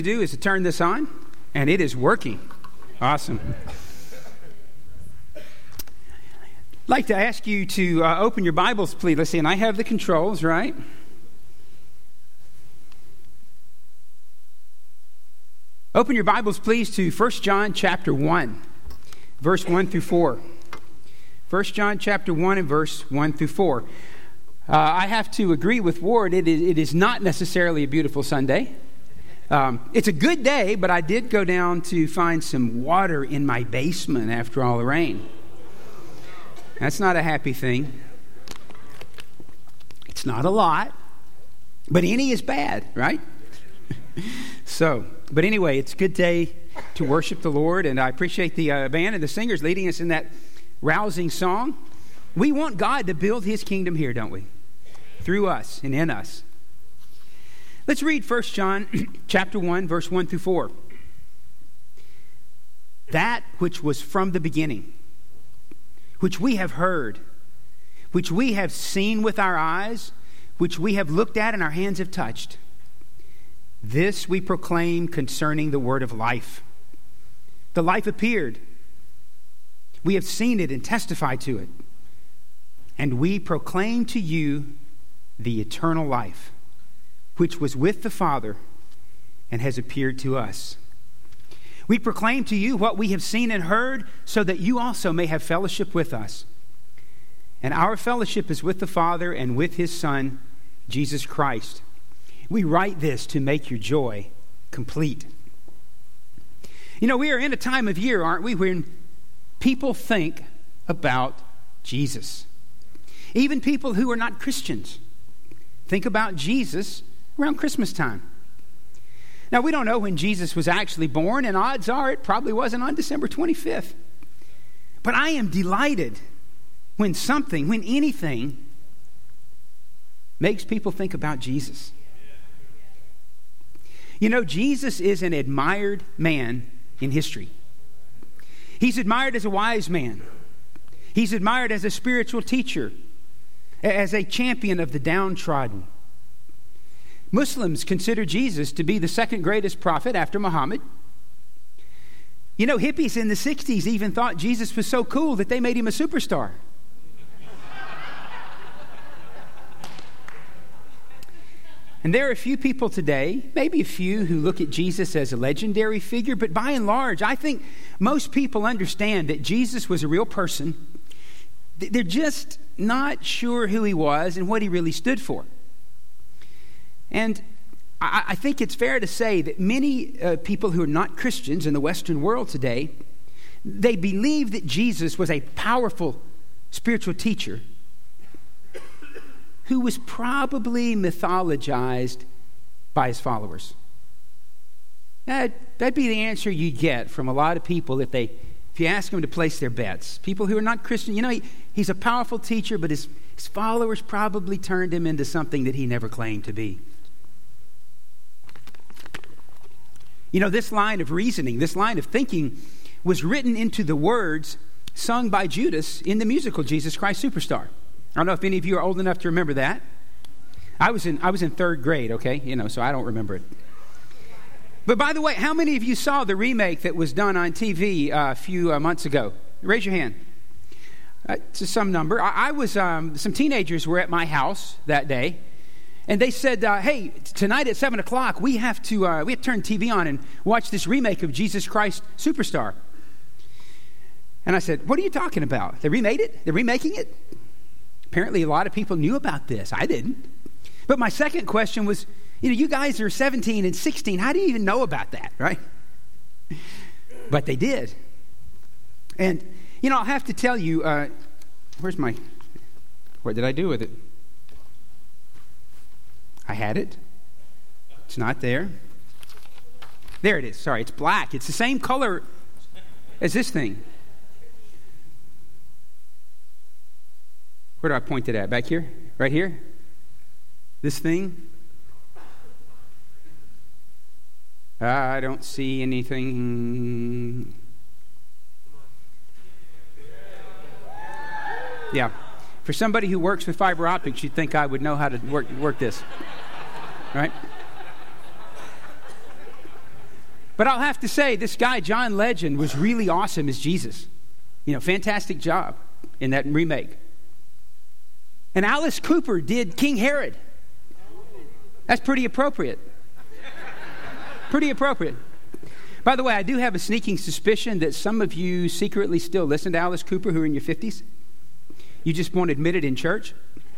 Do is to turn this on, and it is working. Awesome. I'd like to ask you to open your Bibles, please. Let's see, and I have the controls, right? Open your Bibles, please, to 1 John chapter 1, verse 1 through 4. 1 John chapter 1 and verse 1 through 4. I have to agree with Ward. It is not necessarily a beautiful Sunday. It's a good day, but I did go down to find some water in my basement after all the rain. That's not a happy thing. It's not a lot, but any is bad, right? But anyway, it's a good day to worship the Lord, and I appreciate the band and the singers leading us in that rousing song. We want God to build His kingdom here, don't we? Through us and in us. Let's read 1 John chapter 1, verse 1 through 4. That which was from the beginning, which we have heard, which we have seen with our eyes, which we have looked at and our hands have touched. This we proclaim concerning the word of life. The life appeared. We have seen it and testified to it. And we proclaim to you the eternal life, which was with the Father and has appeared to us. We proclaim to you what we have seen and heard, so that you also may have fellowship with us. And our fellowship is with the Father and with His Son, Jesus Christ. We write this to make your joy complete. You know, we are in a time of year, aren't we, when people think about Jesus. Even people who are not Christians think about Jesus around Christmas time. Now, we don't know when Jesus was actually born, and odds are it probably wasn't on December 25th. But I am delighted when anything makes people think about Jesus. You know, Jesus is an admired man in history. He's admired as a wise man. He's admired as a spiritual teacher, as a champion of the downtrodden. Muslims consider Jesus to be the second greatest prophet after Muhammad. You know, hippies in the 60s even thought Jesus was so cool that they made him a superstar. And there are a few people today, maybe a few, who look at Jesus as a legendary figure, but by and large, I think most people understand that Jesus was a real person. They're just not sure who He was and what He really stood for. And I think it's fair to say that many people who are not Christians in the Western world today, they believe that Jesus was a powerful spiritual teacher who was probably mythologized by His followers. That'd be the answer you get from a lot of people if you ask them to place their bets. People who are not Christian, you know, he's a powerful teacher, but his followers probably turned him into something that he never claimed to be. You know, this line of reasoning, this line of thinking was written into the words sung by Judas in the musical Jesus Christ Superstar. I don't know if any of you are old enough to remember that. I was in third grade, okay? You know, so I don't remember it. But by the way, how many of you saw the remake that was done on TV a few months ago? Raise your hand. To some number. I was, some teenagers were at my house that day, and they said, hey, tonight at 7 o'clock, we have to turn TV on and watch this remake of Jesus Christ Superstar. And I said, what are you talking about? They remade it? They're remaking it? Apparently, a lot of people knew about this. I didn't. But my second question was, you know, you guys are 17 and 16. How do you even know about that, right? But they did. And, you know, I'll have to tell you, what did I do with it? I had it. It's not there. There it is. Sorry, it's black. It's the same color as this thing. Where do I point it at? Back here? Right here? This thing? I don't see anything. Yeah. For somebody who works with fiber optics, you'd think I would know how to work this. Right? But I'll have to say, this guy, John Legend, was really awesome as Jesus. Fantastic job in that remake. And Alice Cooper did King Herod. That's pretty appropriate. Pretty appropriate. By the way, I do have a sneaking suspicion that some of you secretly still listen to Alice Cooper who are in your 50s. You just won't admit it in church.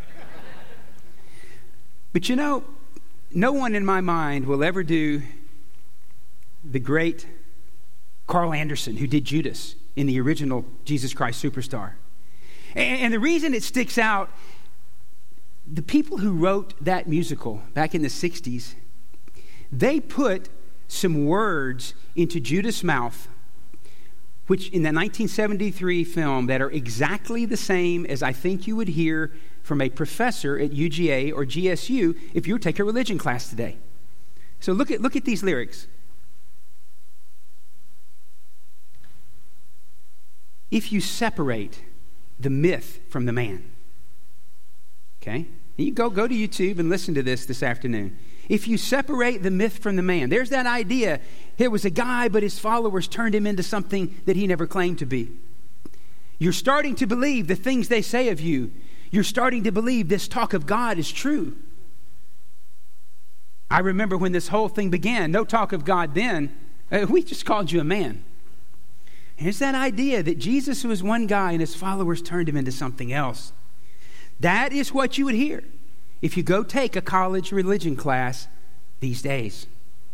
But no one in my mind will ever do the great Carl Anderson, who did Judas in the original Jesus Christ Superstar. And the reason it sticks out, the people who wrote that musical back in the 60s, they put some words into Judas' mouth, which in the 1973 film, that are exactly the same as I think you would hear from a professor at UGA or GSU if you were to take a religion class today. So look at these lyrics. If you separate the myth from the man. Okay? You go to YouTube and listen to this afternoon. If you separate the myth from the man, there's that idea. Here was a guy, but his followers turned him into something that he never claimed to be. You're starting to believe the things they say of you. You're starting to believe this talk of God is true. I remember when this whole thing began, no talk of God then. We just called you a man. And it's that idea that Jesus was one guy and his followers turned him into something else. That is what you would hear if you go take a college religion class these days.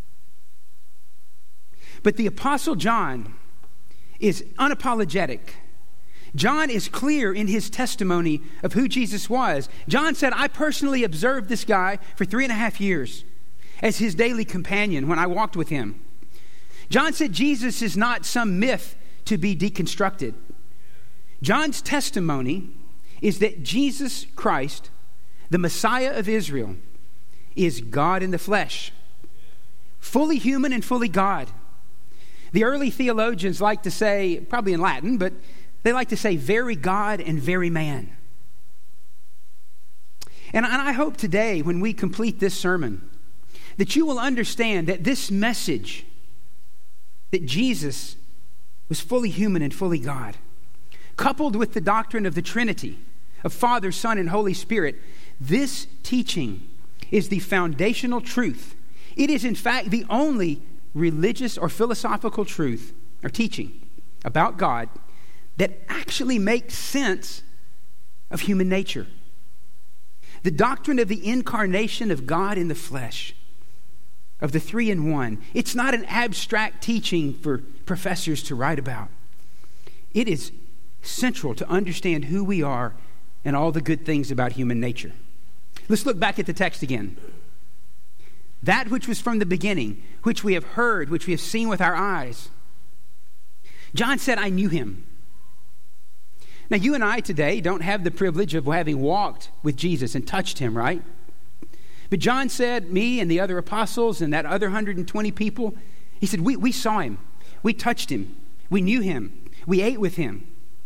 But the Apostle John is unapologetic. John is clear in his testimony of who Jesus was. John said, I personally observed this guy for 3.5 years as his daily companion when I walked with him. John said Jesus is not some myth to be deconstructed. John's testimony is that Jesus Christ, the Messiah of Israel, is God in the flesh, fully human and fully God. The early theologians like to say, probably in Latin, but they like to say very God and very man. And I hope today, when we complete this sermon, that you will understand that this message, that Jesus was fully human and fully God, coupled with the doctrine of the Trinity, of Father, Son, and Holy Spirit, this teaching is the foundational truth. It is, in fact, the only religious or philosophical truth or teaching about God that actually makes sense of human nature. The doctrine of the incarnation of God in the flesh, of the three in one. It's not an abstract teaching for professors to write about. It is central to understand who we are and all the good things about human nature. Let's look back at the text again. That which was from the beginning, which we have heard, which we have seen with our eyes. John said, I knew him. Now, you and I today don't have the privilege of having walked with Jesus and touched him, right? But John said, me and the other apostles and that other 120 people, he said, we saw him. We touched him. We knew him. We ate with him.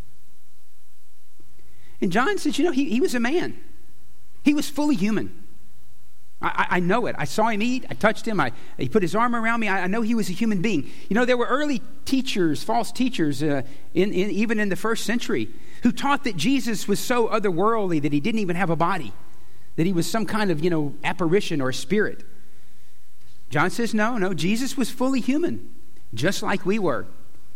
And John said, he was a man. He was fully human. I know it. I saw him eat. I touched him. He put his arm around me. I know he was a human being. There were early teachers, false teachers, even in the first century, who taught that Jesus was so otherworldly that he didn't even have a body, that he was some kind of, apparition or spirit. John says, no, Jesus was fully human, just like we were.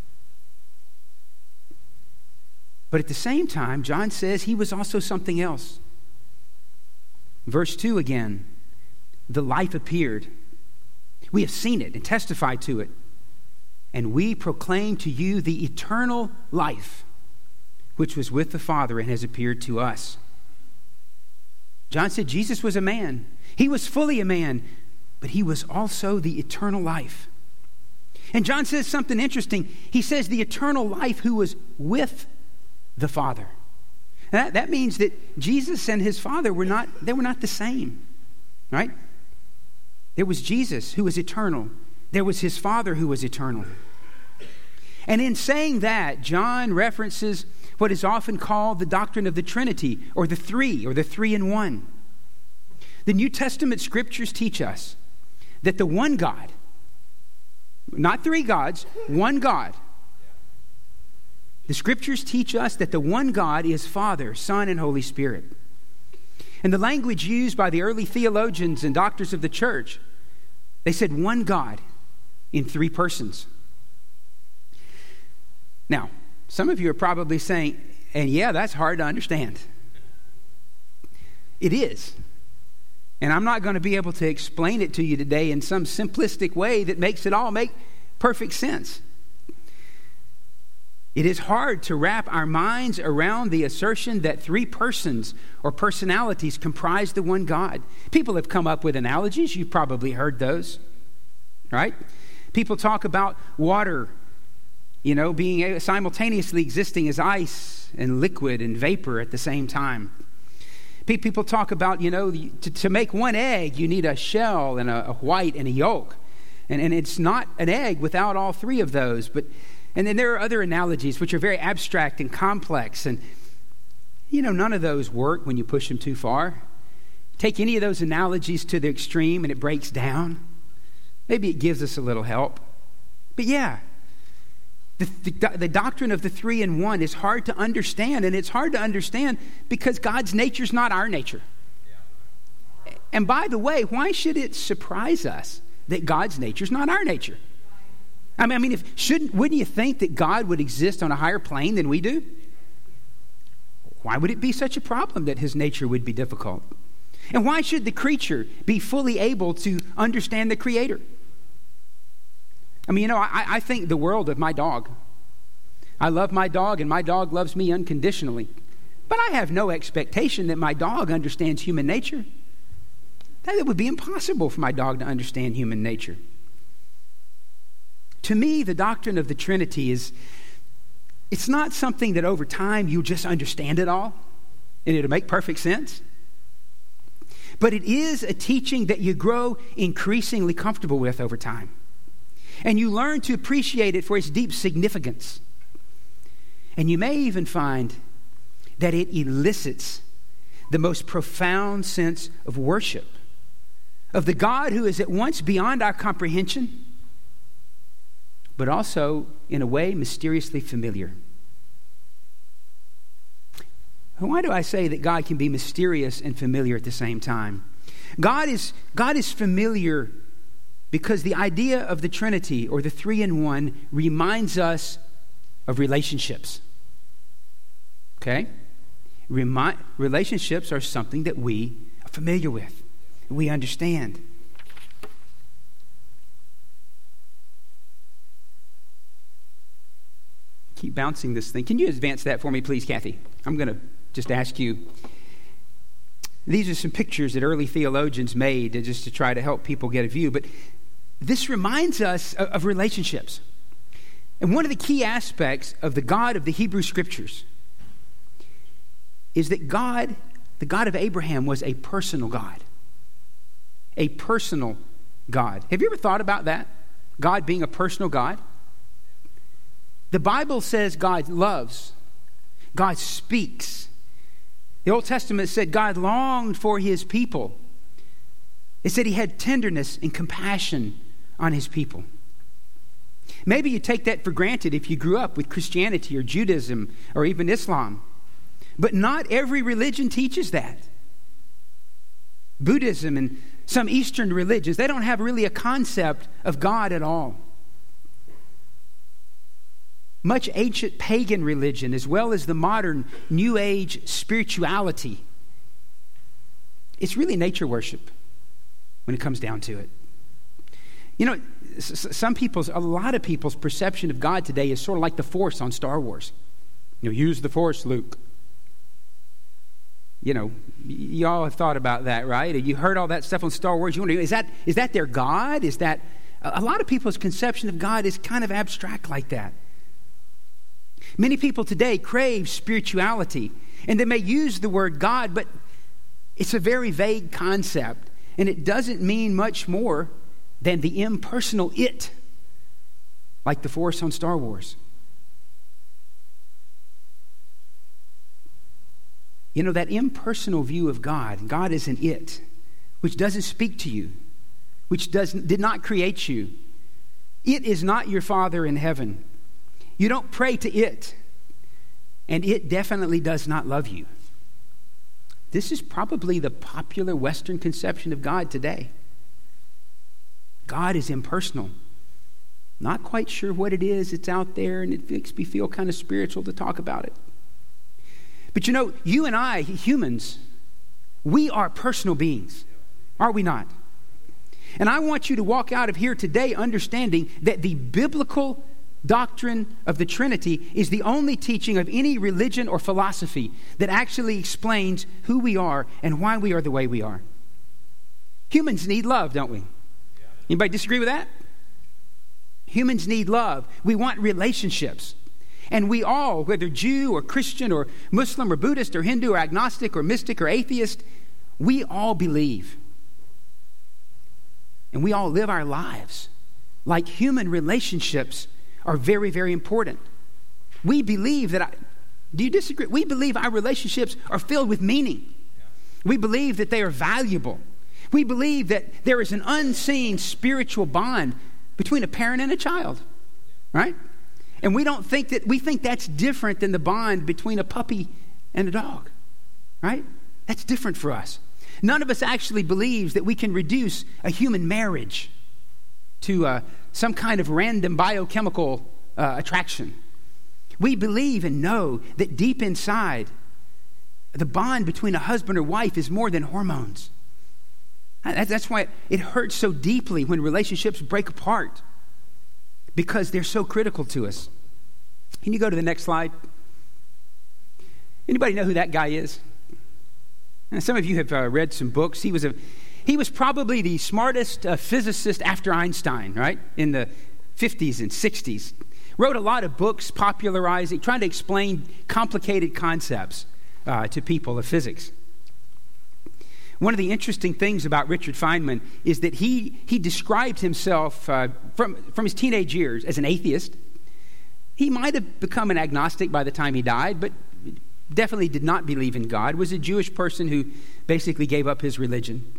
But at the same time, John says he was also something else. Verse 2 again, the life appeared. We have seen it and testified to it. And we proclaim to you the eternal life, which was with the Father and has appeared to us. John said Jesus was a man. He was fully a man, but he was also the eternal life. And John says something interesting. He says the eternal life who was with the Father. That means that Jesus and his Father were not the same, right? There was Jesus who was eternal. There was his Father who was eternal. And in saying that, John references what is often called the doctrine of the Trinity, or the three in one. The New Testament scriptures teach us that the one God, not three gods, one God. The Scriptures teach us that the one God is Father, Son, and Holy Spirit. And the language used by the early theologians and doctors of the church, they said one God in three persons. Now, some of you are probably saying, and yeah, that's hard to understand. It is. And I'm not going to be able to explain it to you today in some simplistic way that makes it all make perfect sense. It is hard to wrap our minds around the assertion that three persons or personalities comprise the one God. People have come up with analogies. You've probably heard those, right? People talk about water, being simultaneously existing as ice and liquid and vapor at the same time. People talk about, to make one egg, you need a shell and a white and a yolk. And it's not an egg without all three of those. And then there are other analogies which are very abstract and complex. And, none of those work when you push them too far. Take any of those analogies to the extreme and it breaks down. Maybe it gives us a little help. But yeah, the doctrine of the three in one is hard to understand. And it's hard to understand because God's nature is not our nature. Yeah. And by the way, why should it surprise us that God's nature is not our nature? I mean, wouldn't you think that God would exist on a higher plane than we do? Why would it be such a problem that his nature would be difficult? And why should the creature be fully able to understand the Creator? I mean, I think the world of my dog. I love my dog, and my dog loves me unconditionally. But I have no expectation that my dog understands human nature. That would be impossible for my dog to understand human nature. To me, the doctrine of the Trinity it's not something that over time you'll just understand it all and it'll make perfect sense. But it is a teaching that you grow increasingly comfortable with over time. And you learn to appreciate it for its deep significance. And you may even find that it elicits the most profound sense of worship of the God who is at once beyond our comprehension, but also, in a way, mysteriously familiar. Why do I say that God can be mysterious and familiar at the same time? God is familiar because the idea of the Trinity, or the three in one, reminds us of relationships. Okay? Relationships are something that we are familiar with, we understand. Keep bouncing this thing. Can you advance that for me, please, Kathy? I'm going to just ask you. These are some pictures that early theologians made just to try to help people get a view. But this reminds us of relationships. And one of the key aspects of the God of the Hebrew Scriptures is that God, the God of Abraham, was a personal God. A personal God. Have you ever thought about that? God being a personal God? The Bible says God loves. God speaks. The Old Testament said God longed for his people. It said he had tenderness and compassion on his people. Maybe you take that for granted if you grew up with Christianity or Judaism or even Islam. But not every religion teaches that. Buddhism and some Eastern religions, they don't have really a concept of God at all. Much ancient pagan religion, as well as the modern New Age spirituality, it's really nature worship when it comes down to it. A lot of people's perception of God today is sort of like the Force on Star Wars. Use the Force, Luke. You all have thought about that, right? You heard all that stuff on Star Wars. You wonder, is that their God? Is that a lot of people's conception of God is kind of abstract like that. Many people today crave spirituality, and they may use the word God, but it's a very vague concept, and it doesn't mean much more than the impersonal it, like the Force on Star Wars. That impersonal view of God is an it, which doesn't speak to you, which did not create you, It is not your Father in heaven. You don't pray to it. And it definitely does not love you. This is probably the popular Western conception of God today. God is impersonal. Not quite sure what it is. It's out there, and it makes me feel kind of spiritual to talk about it. But you know, you and I, humans, we are personal beings. Are we not? And I want you to walk out of here today understanding that the biblical doctrine of the Trinity is the only teaching of any religion or philosophy that actually explains who we are and why we are the way we are. Humans need love, don't we? Anybody disagree with that? Humans need love. We want relationships. And we all, whether Jew or Christian or Muslim or Buddhist or Hindu or agnostic or mystic or atheist, we all believe. And we all live our lives like human relationships are very, very important. We believe that, do you disagree? We believe our relationships are filled with meaning. We believe that they are valuable. We believe that there is an unseen spiritual bond between a parent and a child, right? And we think that's different than the bond between a puppy and a dog, right? That's different for us. None of us actually believes that we can reduce a human marriage to some kind of random biochemical attraction. We believe and know that deep inside, the bond between a husband or wife is more than hormones. That's why it hurts so deeply when relationships break apart, because they're so critical to us. Can you go to the next slide? Anybody know who that guy is? Now, some of you have read some books. He was probably the smartest physicist after Einstein, right? In the 50s and 60s. Wrote a lot of books popularizing, trying to explain complicated concepts to people of physics. One of the interesting things about Richard Feynman is that he described himself from his teenage years as an atheist. He might have become an agnostic by the time he died, but definitely did not believe in God, was a Jewish person who basically gave up his religion.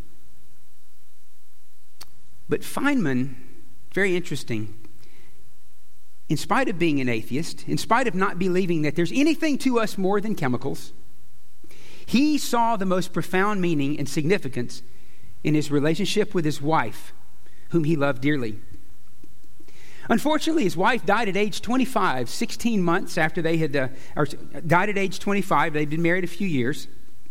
But Feynman, very interesting, in spite of being an atheist, in spite of not believing that there's anything to us more than chemicals, he saw the most profound meaning and significance in his relationship with his wife, whom he loved dearly. Unfortunately, his wife died at age 25, 16 months after they had, died at age 25. They'd been married a few years.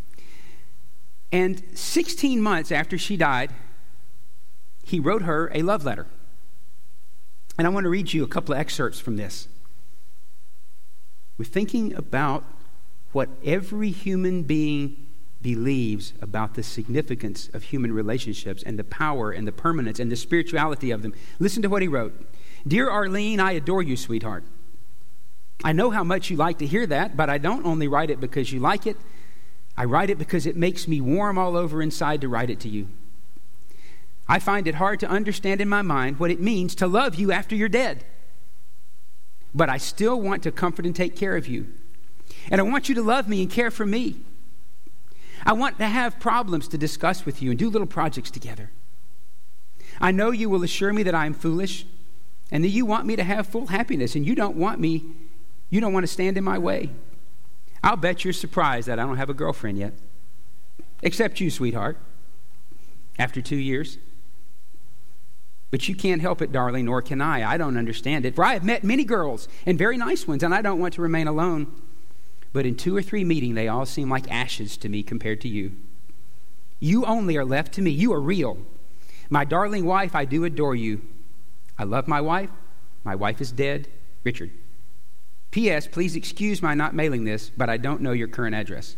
And 16 months after she died, he wrote her a love letter. And I want to read you a couple of excerpts from this. We're thinking about what every human being believes about the significance of human relationships and the power and the permanence and the spirituality of them. Listen to what he wrote. Dear Arlene, I adore you, sweetheart. I know how much you like to hear that, but I don't only write it because you like it. I write it because it makes me warm all over inside to write it to you. I find it hard to understand in my mind what it means to love you after you're dead. But I still want to comfort and take care of you. And I want you to love me and care for me. I want to have problems to discuss with you and do little projects together. I know you will assure me that I am foolish and that you want me to have full happiness and you don't want to stand in my way. I'll bet you're surprised that I don't have a girlfriend yet. Except you, sweetheart, after 2 years. But you can't help it, darling, nor can I. I don't understand it. For I have met many girls, and very nice ones, and I don't want to remain alone. But in 2 or 3 meetings, they all seem like ashes to me compared to you. You only are left to me. You are real. My darling wife, I do adore you. I love my wife. My wife is dead. Richard. P.S. Please excuse my not mailing this, but I don't know your current address.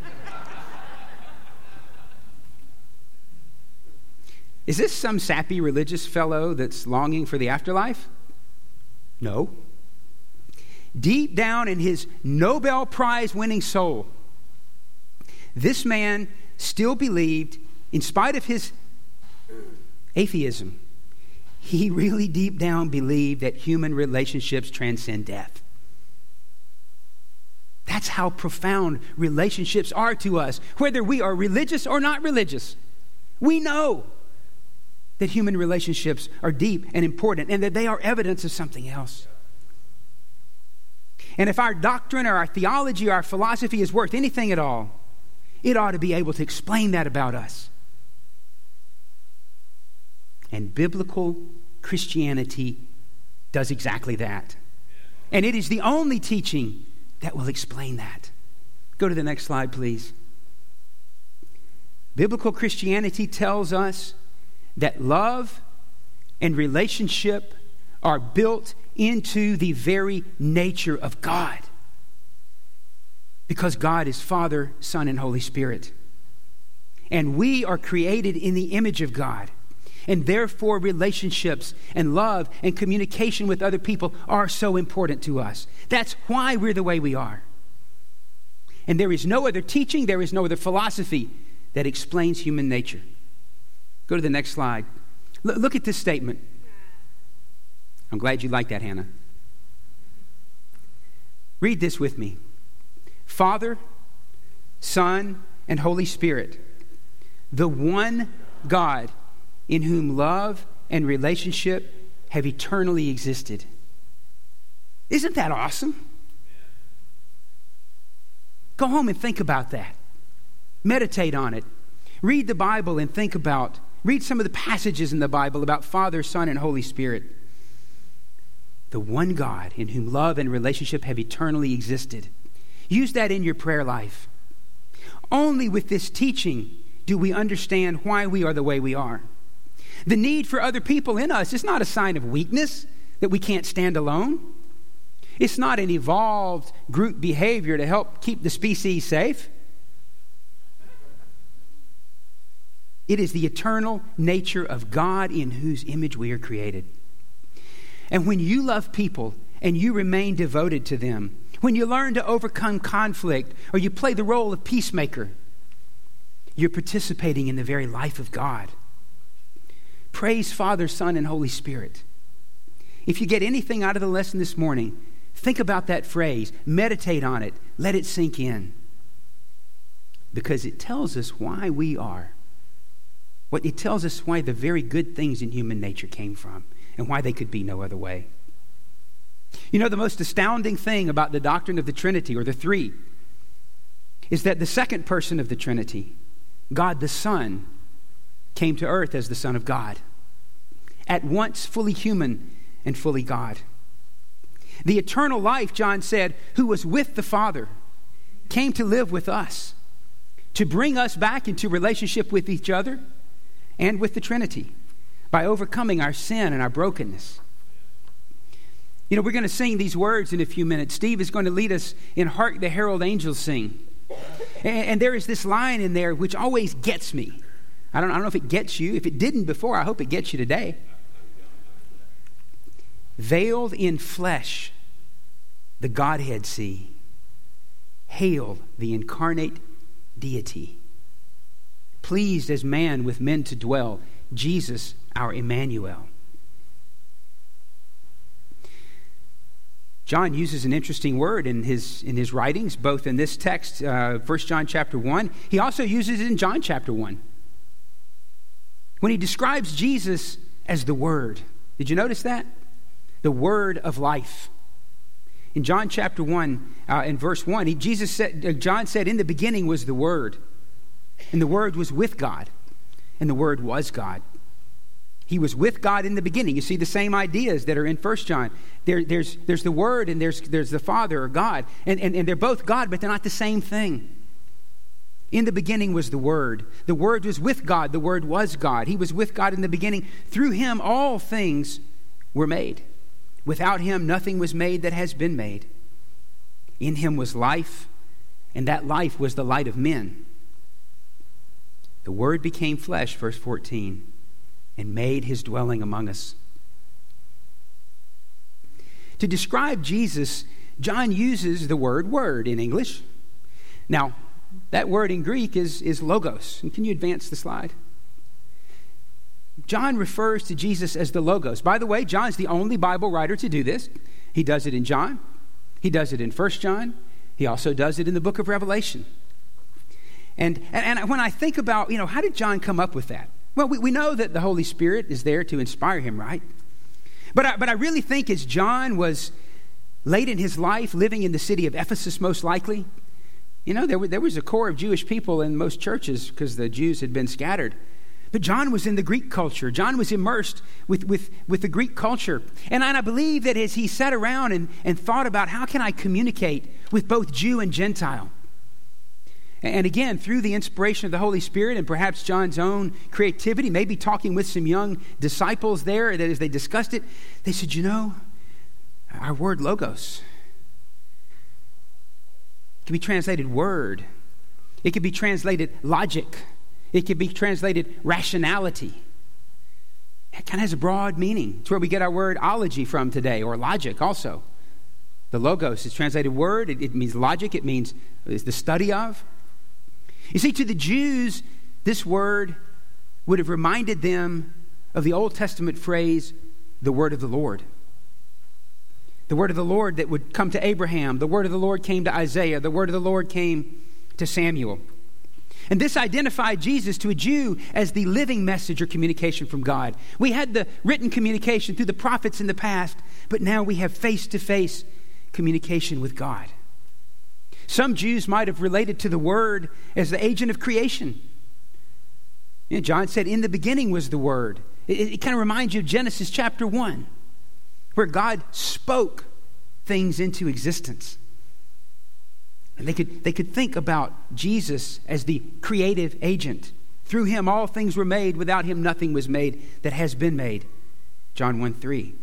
Is this some sappy religious fellow that's longing for the afterlife? No. Deep down in his Nobel Prize winning soul, this man still believed, in spite of his atheism, he really deep down believed that human relationships transcend death. That's how profound relationships are to us, whether we are religious or not religious. We know that human relationships are deep and important and that they are evidence of something else. And if our doctrine or our theology or our philosophy is worth anything at all, it ought to be able to explain that about us. And biblical Christianity does exactly that. And it is the only teaching that will explain that. Go to the next slide, please. Biblical Christianity tells us that love and relationship are built into the very nature of God. Because God is Father, Son, and Holy Spirit. And we are created in the image of God. And therefore, relationships and love and communication with other people are so important to us. That's why we're the way we are. And there is no other teaching, there is no other philosophy that explains human nature. Go to the next slide. Look at this statement. I'm glad you like that, Hannah. Read this with me. Father, Son, and Holy Spirit, the one God in whom love and relationship have eternally existed. Isn't that awesome? Go home and think about that. Meditate on it. Read the Bible and read some of the passages in the Bible about Father, Son, and Holy Spirit. The one God in whom love and relationship have eternally existed. Use that in your prayer life. Only with this teaching do we understand why we are the way we are. The need for other people in us is not a sign of weakness, that we can't stand alone. It's not an evolved group behavior to help keep the species safe. It is the eternal nature of God in whose image we are created. And when you love people and you remain devoted to them, when you learn to overcome conflict or you play the role of peacemaker, you're participating in the very life of God. Praise Father, Son, and Holy Spirit. If you get anything out of the lesson this morning, think about that phrase. Meditate on it. Let it sink in. Because it tells us why we are. It tells us why the very good things in human nature came from and why they could be no other way. You know, the most astounding thing about the doctrine of the Trinity, or the three, is that the second person of the Trinity, God the Son, came to earth as the Son of God, at once fully human and fully God. The eternal life, John said, who was with the Father, came to live with us, to bring us back into relationship with each other and with the Trinity by overcoming our sin and our brokenness. You know, we're going to sing these words in a few minutes. Steve is going to lead us in Hark the Herald Angels Sing. And there is this line in there which always gets me. I don't know if it gets you. If it didn't before, I hope it gets you today. Veiled in flesh, the Godhead see. Hail the incarnate deity. Pleased as man with men to dwell, Jesus our Emmanuel. John uses an interesting word in his writings, both in this text, 1 John chapter 1. He also uses it in John chapter 1. When he describes Jesus as the Word. Did you notice that? The Word of life. In John chapter 1, in verse 1, John said, in the beginning was the Word. And the Word was with God. And the Word was God. He was with God in the beginning. You see the same ideas that are in 1 John. There's the Word and there's the Father or God. And they're both God, but they're not the same thing. In the beginning was the Word. The Word was with God. The Word was God. He was with God in the beginning. Through Him all things were made. Without Him nothing was made that has been made. In Him was life, and that life was the light of men. The Word became flesh, verse 14, and made His dwelling among us. To describe Jesus, John uses the word in English. Now, that word in Greek is logos. And can you advance the slide? John refers to Jesus as the Logos. By the way, John's the only Bible writer to do this. He does it in John. He does it in 1 John. He also does it in the book of Revelation. And when I think about, how did John come up with that? Well, we know that the Holy Spirit is there to inspire him, right? But I really think as John was late in his life, living in the city of Ephesus most likely, there was a core of Jewish people in most churches because the Jews had been scattered. But John was in the Greek culture. John was immersed with the Greek culture. And I believe that as he sat around and thought about how can I communicate with both Jew and Gentile, and again, through the inspiration of the Holy Spirit and perhaps John's own creativity, maybe talking with some young disciples there, that as they discussed it, they said, our word logos can be translated word. It could be translated logic. It could be translated rationality. It kind of has a broad meaning. It's where we get our word ology from today, or logic also. The logos is translated word. It means logic. It means the study of. You see, to the Jews, this word would have reminded them of the Old Testament phrase, the word of the Lord. The word of the Lord that would come to Abraham. The word of the Lord came to Isaiah. The word of the Lord came to Samuel. And this identified Jesus to a Jew as the living message or communication from God. We had the written communication through the prophets in the past, but now we have face-to-face communication with God. Some Jews might have related to the Word as the agent of creation. John said, in the beginning was the Word. It kind of reminds you of Genesis chapter 1, where God spoke things into existence. And they could think about Jesus as the creative agent. Through him all things were made. Without him nothing was made that has been made. John 1:3.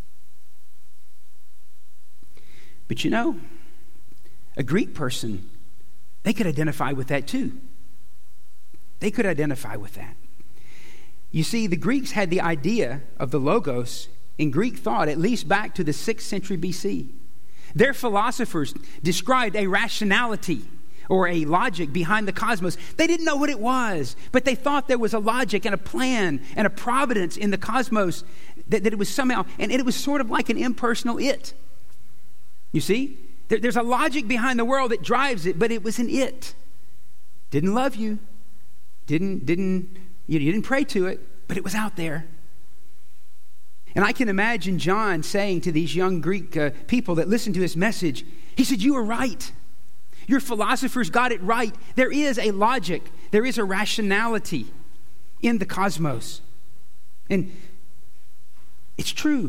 But a Greek person, they could identify with that too. They could identify with that. You see, the Greeks had the idea of the logos in Greek thought at least back to the 6th century BC. Their philosophers described a rationality or a logic behind the cosmos. They didn't know what it was, but they thought there was a logic and a plan and a providence in the cosmos that it was somehow, and it was sort of like an impersonal it. You see? There's a logic behind the world that drives it, but it was an it. Didn't love you. You didn't pray to it, but it was out there. And I can imagine John saying to these young Greek people that listened to his message, he said, you were right. Your philosophers got it right. There is a logic. There is a rationality in the cosmos. And it's true.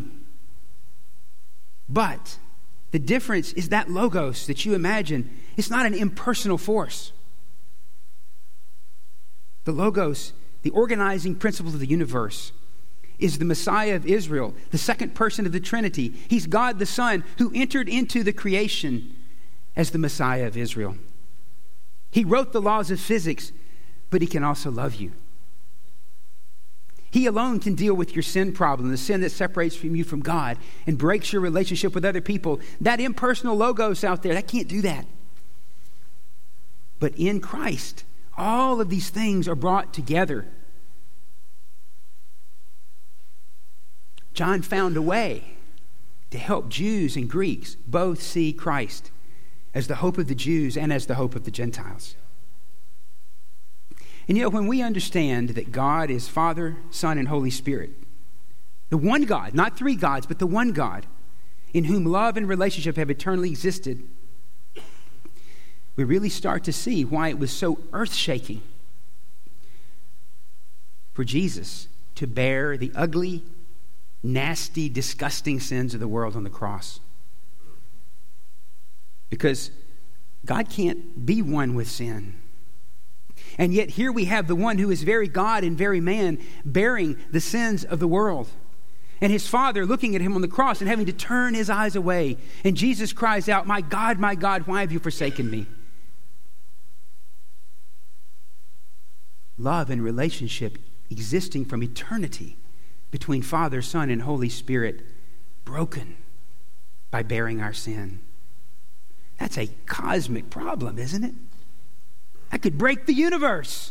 But the difference is that logos that you imagine, it's not an impersonal force. The logos, the organizing principles of the universe, is the Messiah of Israel, the second person of the Trinity. He's God the Son who entered into the creation as the Messiah of Israel. He wrote the laws of physics, but he can also love you. He alone can deal with your sin problem, the sin that separates you from God and breaks your relationship with other people. That impersonal logos out there, that can't do that. But in Christ, all of these things are brought together. John found a way to help Jews and Greeks both see Christ as the hope of the Jews and as the hope of the Gentiles. And when we understand that God is Father, Son, and Holy Spirit, the one God, not three gods, but the one God, in whom love and relationship have eternally existed, we really start to see why it was so earth-shaking for Jesus to bear the ugly, nasty, disgusting sins of the world on the cross. Because God can't be one with sin. And yet here we have the one who is very God and very man bearing the sins of the world. And his Father looking at him on the cross and having to turn his eyes away. And Jesus cries out, my God, why have you forsaken me? Love and relationship existing from eternity between Father, Son, and Holy Spirit broken by bearing our sin. That's a cosmic problem, isn't it? That could break the universe.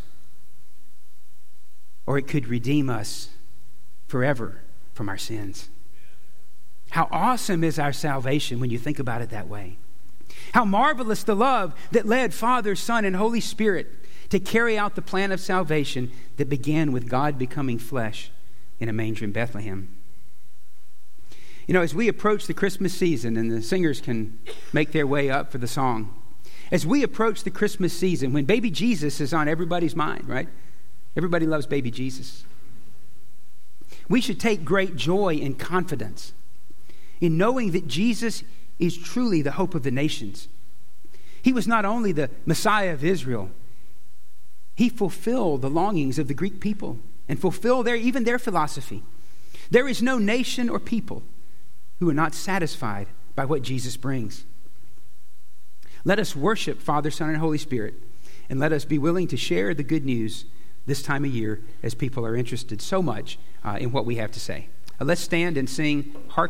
Or it could redeem us forever from our sins. How awesome is our salvation when you think about it that way. How marvelous the love that led Father, Son, and Holy Spirit to carry out the plan of salvation that began with God becoming flesh in a manger in Bethlehem. You know, as we approach the Christmas season, and the singers can make their way up for the song, as we approach the Christmas season, when baby Jesus is on everybody's mind, right? Everybody loves baby Jesus. We should take great joy and confidence in knowing that Jesus is truly the hope of the nations. He was not only the Messiah of Israel, he fulfilled the longings of the Greek people and fulfilled even their philosophy. There is no nation or people who are not satisfied by what Jesus brings. Let us worship Father, Son, and Holy Spirit, and let us be willing to share the good news this time of year as people are interested so much in what we have to say. Let's stand and sing Hark